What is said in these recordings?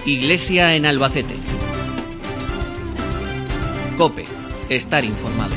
Iglesia en Albacete. COPE. Estar informado.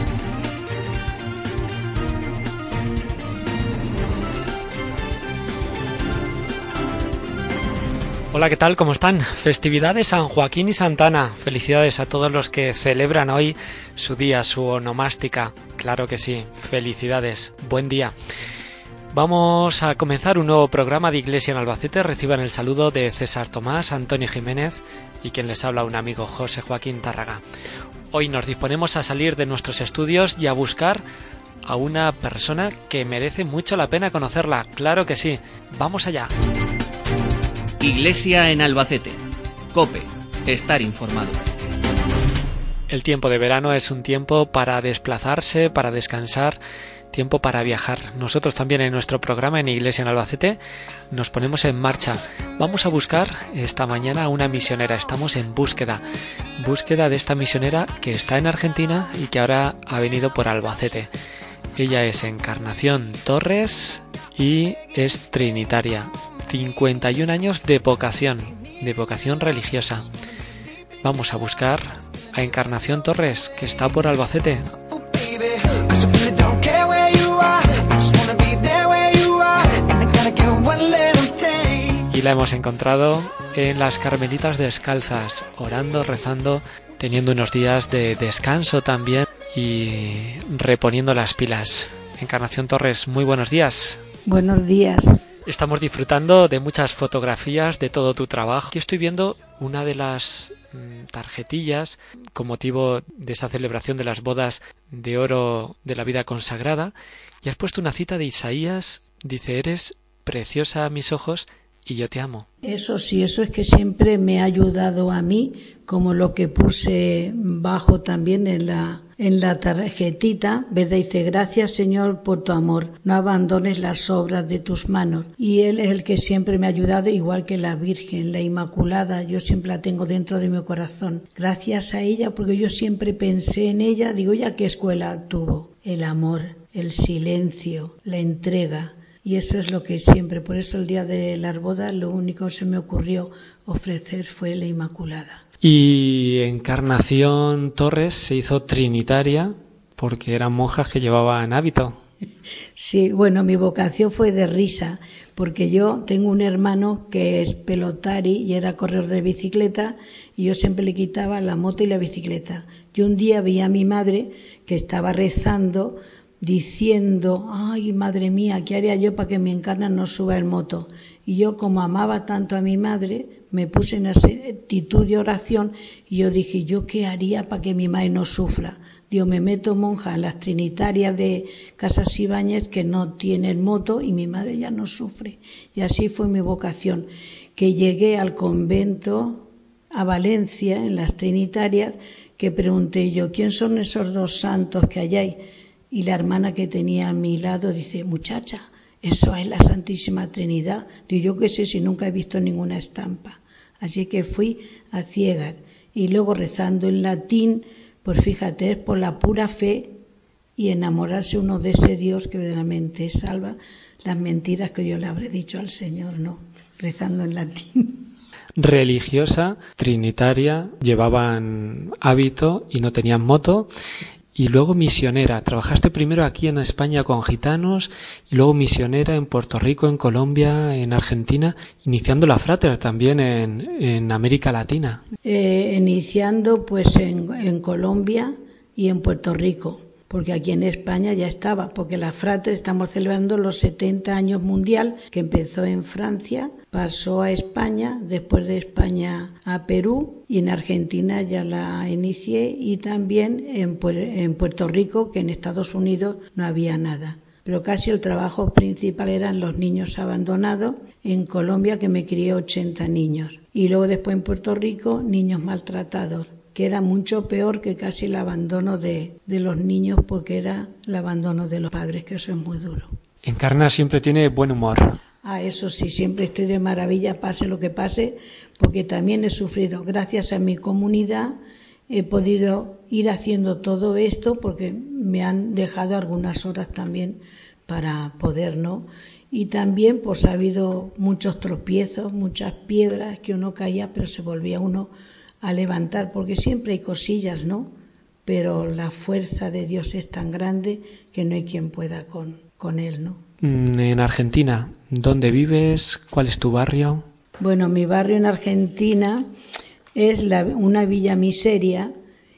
Hola, ¿qué tal? ¿Cómo están? Festividades San Joaquín y Santana. Felicidades a todos los que celebran hoy su día, su onomástica. Claro que sí, felicidades. Buen día. Vamos a comenzar un nuevo programa de Iglesia en Albacete. Reciban el saludo de César Tomás, Antonio Jiménez y quien les habla, un amigo, José Joaquín Tárraga. Hoy nos disponemos a salir de nuestros estudios y a buscar a una persona que merece mucho la pena conocerla. Claro que sí. Vamos allá. Iglesia en Albacete. COPE. Estar informado. El tiempo de verano es un tiempo para desplazarse, para descansar, tiempo para viajar. Nosotros también en nuestro programa en Iglesia en Albacete nos ponemos en marcha. Vamos a buscar esta mañana a una misionera. Estamos en búsqueda de esta misionera que está en Argentina y que ahora ha venido por Albacete. Ella es Encarnación Torres y es trinitaria. 51 años de vocación religiosa. Vamos a buscar a Encarnación Torres, que está por Albacete. Y la hemos encontrado en las Carmelitas Descalzas, orando, rezando, teniendo unos días de descanso también y reponiendo las pilas. Encarnación Torres, muy buenos días. Buenos días. Estamos disfrutando de muchas fotografías de todo tu trabajo. Aquí estoy viendo una de las tarjetillas con motivo de esa celebración de las bodas de oro de la vida consagrada y has puesto una cita de Isaías. Dice: eres preciosa a mis ojos y yo te amo. Eso sí, eso es que siempre me ha ayudado a mí, como lo que puse bajo también en la tarjetita, ¿verdad? Dice: gracias, Señor, por tu amor, no abandones las obras de tus manos. Y Él es el que siempre me ha ayudado, igual que la Virgen, la Inmaculada, yo siempre la tengo dentro de mi corazón. Gracias a ella, porque yo siempre pensé en ella, digo, ¿ya qué escuela tuvo? El amor, el silencio, la entrega. Y eso es lo que siempre, por eso el día de las bodas, lo único que se me ocurrió ofrecer fue la Inmaculada. Y Encarnación Torres se hizo trinitaria porque eran monjas que llevaban hábito. Sí, bueno, mi vocación fue de risa, porque yo tengo un hermano que es pelotari y era corredor de bicicleta, y yo siempre le quitaba la moto y la bicicleta. Y un día vi a mi madre que estaba rezando, diciendo: ay, madre mía, ¿qué haría yo para que mi Encarna no suba el moto? Y yo, como amaba tanto a mi madre, me puse en esa actitud de oración y yo dije: ¿yo qué haría para que mi madre no sufra? Digo, me meto monja en las trinitarias de Casas Ibáñez que no tienen moto y mi madre ya no sufre. Y así fue mi vocación, que llegué al convento a Valencia, en las trinitarias, que pregunté yo: ¿quién son esos dos santos que hay ahí? Y la hermana que tenía a mi lado dice: muchacha, eso es la Santísima Trinidad. Digo, yo qué sé si nunca he visto ninguna estampa. Así que fui a ciegas. Y luego rezando en latín, pues fíjate, es por la pura fe y enamorarse uno de ese Dios que verdaderamente salva las mentiras que yo le habré dicho al Señor, ¿no? Rezando en latín. Religiosa, trinitaria, llevaban hábito y no tenían moto. Y luego misionera. Trabajaste primero aquí en España con gitanos y luego misionera en Puerto Rico, en Colombia, en Argentina, iniciando la Frater también en América Latina. Iniciando pues en Colombia y en Puerto Rico, porque aquí en España ya estaba, porque la Frater estamos celebrando los 70 años mundial, que empezó en Francia, pasó a España, después de España a Perú, y en Argentina ya la inicié, y también en Puerto Rico, que en Estados Unidos no había nada. Pero casi el trabajo principal eran los niños abandonados. En Colombia, que me crié 80 niños. Y luego después en Puerto Rico, niños maltratados, que era mucho peor que casi el abandono de los niños, porque era el abandono de los padres, que eso es muy duro. Encarna siempre tiene buen humor. Eso sí, siempre estoy de maravilla, pase lo que pase, porque también he sufrido. Gracias a mi comunidad he podido ir haciendo todo esto, porque me han dejado algunas horas también para poder, ¿no? Y también pues ha habido muchos tropiezos, muchas piedras que uno caía, pero se volvía uno a levantar, porque siempre hay cosillas, ¿no? Pero la fuerza de Dios es tan grande que no hay quien pueda con él, ¿no? En Argentina, ¿dónde vives? ¿Cuál es tu barrio? Bueno, mi barrio en Argentina es una villa miseria,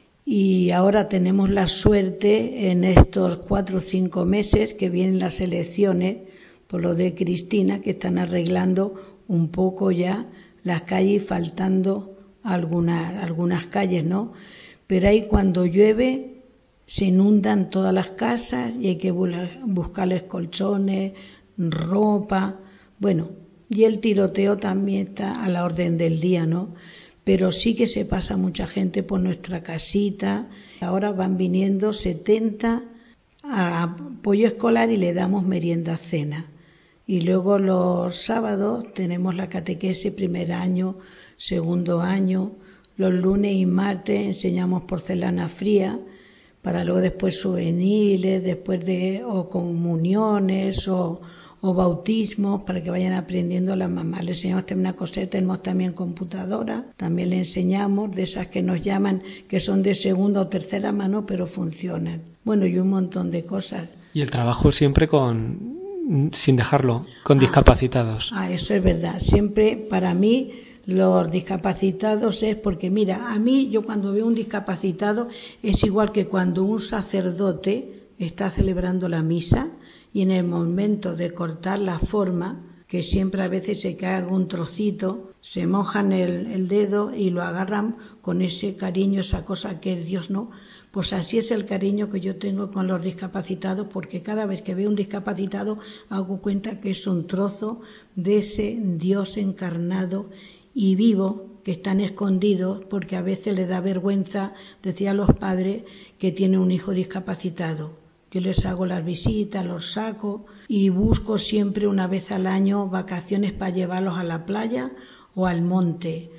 y ahora tenemos la suerte en estos 4 o 5 meses que vienen las elecciones por lo de Cristina, que están arreglando un poco ya las calles, faltando algunas calles, ¿no? Pero ahí cuando llueve se inundan todas las casas y hay que buscarles colchones, ropa, bueno, y el tiroteo también está a la orden del día, ¿no? Pero sí que se pasa mucha gente por nuestra casita. Ahora van viniendo 70 a apoyo escolar y le damos merienda cena. Y luego los sábados tenemos la catequesis, primer año, segundo año. Los lunes y martes enseñamos porcelana fría, para luego después juveniles, después o comuniones o bautismos, para que vayan aprendiendo las mamás. Le enseñamos también una cosa, tenemos también computadora, también le enseñamos de esas que nos llaman, que son de segunda o tercera mano, pero funcionan. Bueno, y un montón de cosas. Y el trabajo siempre sin dejarlo, con discapacitados. Eso es verdad. Siempre para mí los discapacitados es porque, mira, a mí yo cuando veo un discapacitado es igual que cuando un sacerdote está celebrando la misa y en el momento de cortar la forma, que siempre a veces se cae algún trocito, se mojan el dedo y lo agarran con ese cariño, esa cosa que es Dios, ¿no? Pues así es el cariño que yo tengo con los discapacitados, porque cada vez que veo un discapacitado hago cuenta que es un trozo de ese Dios encarnado y vivo, que están escondidos, porque a veces le da vergüenza decir a los padres que tiene un hijo discapacitado. Yo les hago las visitas, los saco y busco siempre una vez al año vacaciones para llevarlos a la playa o al monte.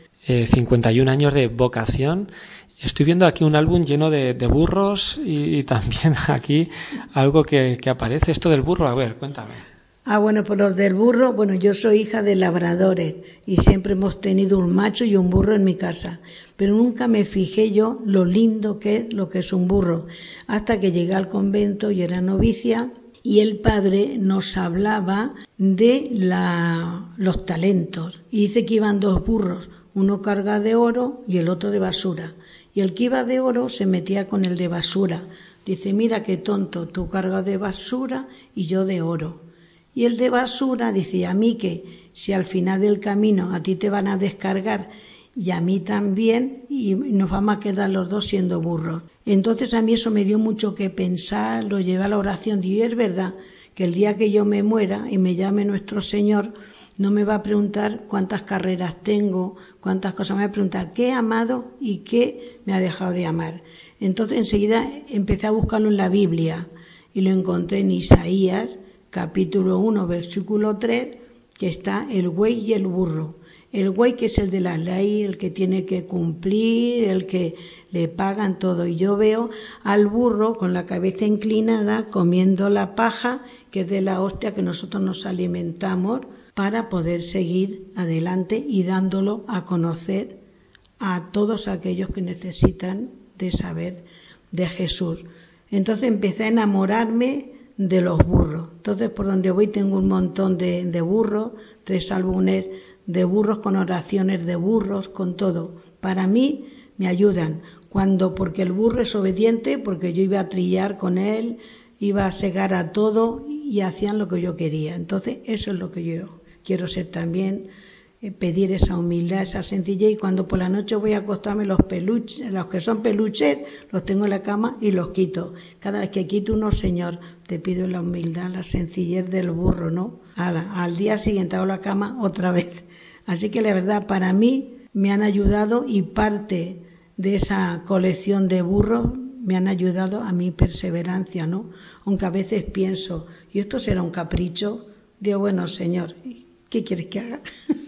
51 años de vocación. Estoy viendo aquí un álbum lleno de burros y también aquí algo que aparece. Esto del burro, a ver, cuéntame. Bueno, por los del burro, bueno, yo soy hija de labradores y siempre hemos tenido un macho y un burro en mi casa, pero nunca me fijé yo lo lindo que es lo que es un burro, hasta que llegué al convento y era novicia y el padre nos hablaba de los talentos y dice que iban 2 burros, uno carga de oro y el otro de basura, y el que iba de oro se metía con el de basura, dice, mira qué tonto, tú cargas de basura y yo de oro. Y el de basura dice, a mí que si al final del camino a ti te van a descargar y a mí también, y nos vamos a quedar los dos siendo burros. Entonces a mí eso me dio mucho que pensar, lo llevé a la oración. Y es verdad que el día que yo me muera y me llame nuestro Señor, no me va a preguntar cuántas carreras tengo, cuántas cosas, me va a preguntar qué he amado y qué me ha dejado de amar. Entonces enseguida empecé a buscarlo en la Biblia y lo encontré en Isaías, capítulo 1, versículo 3, que está el buey y el burro. El buey que es el de la ley, el que tiene que cumplir, el que le pagan todo. Y yo veo al burro con la cabeza inclinada comiendo la paja, que es de la hostia que nosotros nos alimentamos para poder seguir adelante y dándolo a conocer a todos aquellos que necesitan de saber de Jesús. Entonces empecé a enamorarme de los burros. Entonces por donde voy tengo un montón de burros, 3 álbumes de burros con oraciones de burros, con todo. Para mí me ayudan, porque el burro es obediente, porque yo iba a trillar con él, iba a segar a todo y hacían lo que yo quería. Entonces eso es lo que yo quiero ser también, pedir esa humildad, esa sencillez, y cuando por la noche voy a acostarme los que son peluches, los tengo en la cama y los quito. Cada vez que quito uno, Señor, te pido la humildad, la sencillez del burro, ¿no? Al día siguiente hago la cama otra vez. Así que la verdad, para mí me han ayudado, y parte de esa colección de burros me han ayudado a mi perseverancia, ¿no? Aunque a veces pienso, ¿y esto será un capricho? Digo, bueno, Señor, ¿qué quieres que haga?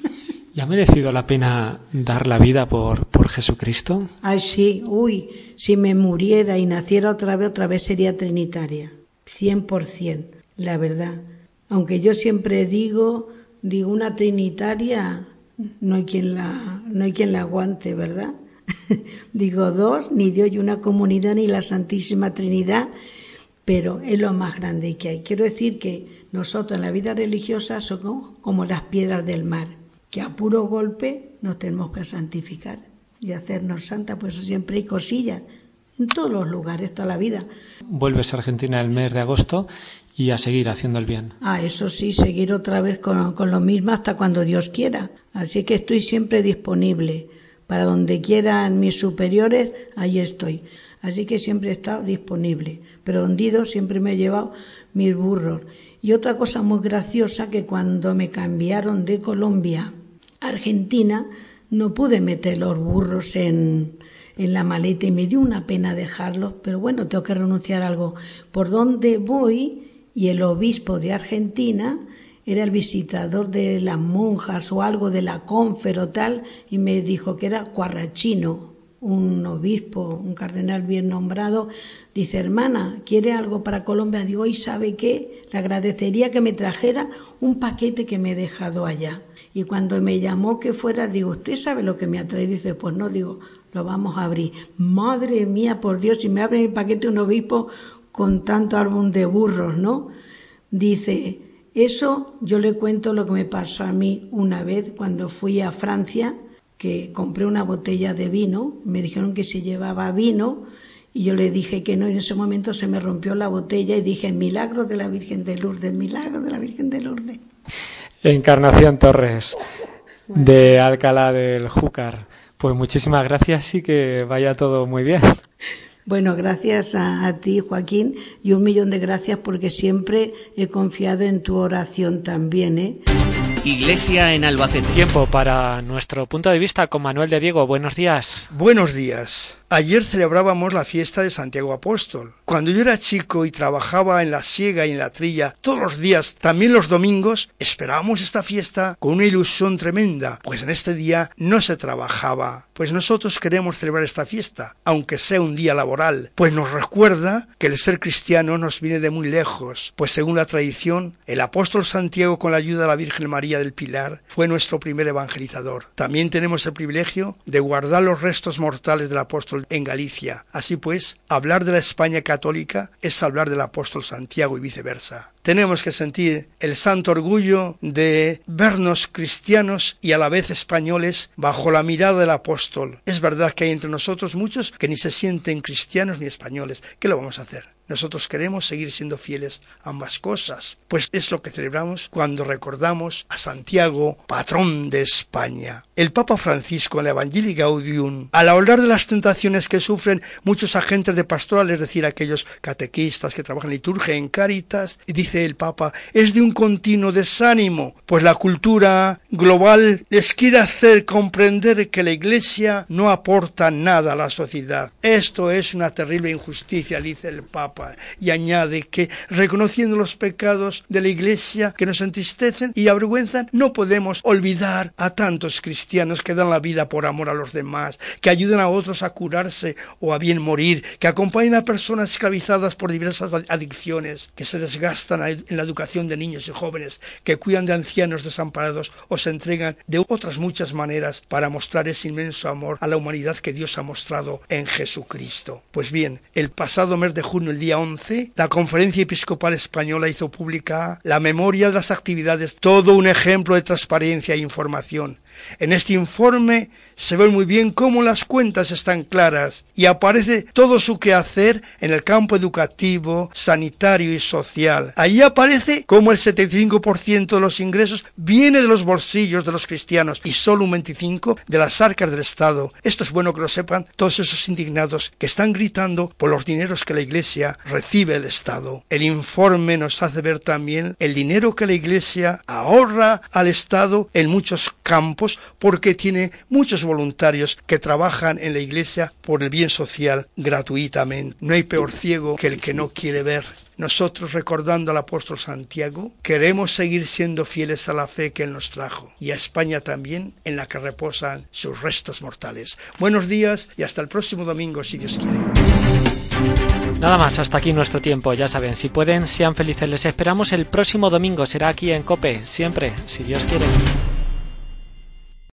¿Y ha merecido la pena dar la vida por Jesucristo? Ay, sí, si me muriera y naciera otra vez sería trinitaria, 100%, la verdad. Aunque yo siempre digo una trinitaria, no hay quien la aguante, ¿verdad? Digo dos, ni Dios y una comunidad, ni la Santísima Trinidad, pero es lo más grande que hay. Quiero decir que nosotros en la vida religiosa somos como las piedras del mar, que a puro golpe nos tenemos que santificar y hacernos santas, por eso siempre hay cosillas en todos los lugares, toda la vida. Vuelves a Argentina el mes de agosto y a seguir haciendo el bien. Eso sí, seguir otra vez con lo mismo hasta cuando Dios quiera. Así que estoy siempre disponible. Para donde quieran mis superiores, ahí estoy. Así que siempre he estado disponible. Pero hundido siempre me he llevado mis burros. Y otra cosa muy graciosa, que cuando me cambiaron de Colombia a Argentina, no pude meter los burros en la maleta y me dio una pena dejarlos, pero bueno, tengo que renunciar a algo. Por donde voy, y el obispo de Argentina era el visitador de las monjas o algo de la Confer o tal, y me dijo que era Cuarrachino, un obispo, un cardenal bien nombrado. Dice: hermana, ¿quiere algo para Colombia? Digo: ¿y sabe qué? Le agradecería que me trajera un paquete que me he dejado allá. Y cuando me llamó que fuera, digo: ¿usted sabe lo que me ha traído? Dice: pues no. Digo: lo vamos a abrir. Madre mía, por Dios, si me abre mi paquete un obispo con tanto álbum de burros, ¿no? Dice: eso yo le cuento lo que me pasó a mí una vez cuando fui a Francia, que compré una botella de vino, me dijeron que si llevaba vino, y yo le dije que no, y en ese momento se me rompió la botella y dije: milagro de la Virgen de Lourdes, milagro de la Virgen de Lourdes. Encarnación Torres, de Alcalá del Júcar. Pues muchísimas gracias y que vaya todo muy bien. Bueno, gracias a ti, Joaquín, y 1.000.000 de gracias porque siempre he confiado en tu oración también, ¿eh? Iglesia en Albacete. Tiempo para nuestro punto de vista con Manuel de Diego. Buenos días. Buenos días. Ayer celebrábamos la fiesta de Santiago Apóstol. Cuando yo era chico y trabajaba en la siega y en la trilla, todos los días, también los domingos, esperábamos esta fiesta con una ilusión tremenda, pues en este día no se trabajaba. Pues nosotros queremos celebrar esta fiesta, aunque sea un día laboral, pues nos recuerda que el ser cristiano nos viene de muy lejos, pues según la tradición, el apóstol Santiago, con la ayuda de la Virgen María del Pilar, fue nuestro primer evangelizador. También tenemos el privilegio de guardar los restos mortales del apóstol en Galicia. Así pues, hablar de la España católica es hablar del apóstol Santiago y viceversa. Tenemos que sentir el santo orgullo de vernos cristianos y a la vez españoles bajo la mirada del apóstol. Es verdad que hay entre nosotros muchos que ni se sienten cristianos ni españoles. ¿Qué lo vamos a hacer? Nosotros queremos seguir siendo fieles a ambas cosas, pues es lo que celebramos cuando recordamos a Santiago, patrón de España. El Papa Francisco, en la Evangelii Gaudium, al hablar de las tentaciones que sufren muchos agentes de pastoral, es decir, aquellos catequistas que trabajan en liturgia, en Cáritas, dice el Papa: es de un continuo desánimo, pues la cultura global les quiere hacer comprender que la Iglesia no aporta nada a la sociedad. Esto es una terrible injusticia, dice el Papa. Y añade que, reconociendo los pecados de la Iglesia que nos entristecen y avergüenzan, no podemos olvidar a tantos cristianos que dan la vida por amor a los demás, que ayudan a otros a curarse o a bien morir, que acompañan a personas esclavizadas por diversas adicciones, que se desgastan en la educación de niños y jóvenes, que cuidan de ancianos desamparados o se entregan de otras muchas maneras para mostrar ese inmenso amor a la humanidad que Dios ha mostrado en Jesucristo. Pues bien, el pasado mes de junio, el día 11, la Conferencia Episcopal Española hizo pública la memoria de las actividades, todo un ejemplo de transparencia e información. En este informe se ve muy bien cómo las cuentas están claras y aparece todo su quehacer en el campo educativo, sanitario y social. Allí aparece cómo el 75% de los ingresos viene de los bolsillos de los cristianos y solo un 25% de las arcas del Estado. Esto es bueno que lo sepan todos esos indignados que están gritando por los dineros que la Iglesia recibe del Estado. El informe nos hace ver también el dinero que la Iglesia ahorra al Estado en muchos campos, porque tiene muchos voluntarios que trabajan en la Iglesia por el bien social gratuitamente. No hay peor ciego que el que no quiere ver. Nosotros, recordando al apóstol Santiago, queremos seguir siendo fieles a la fe que él nos trajo, y a España también, en la que reposan sus restos mortales. Buenos días y hasta el próximo domingo, si Dios quiere. Nada más, hasta aquí nuestro tiempo. Ya saben, si pueden, sean felices. Les esperamos el próximo domingo. Será aquí en COPE, siempre, si Dios quiere.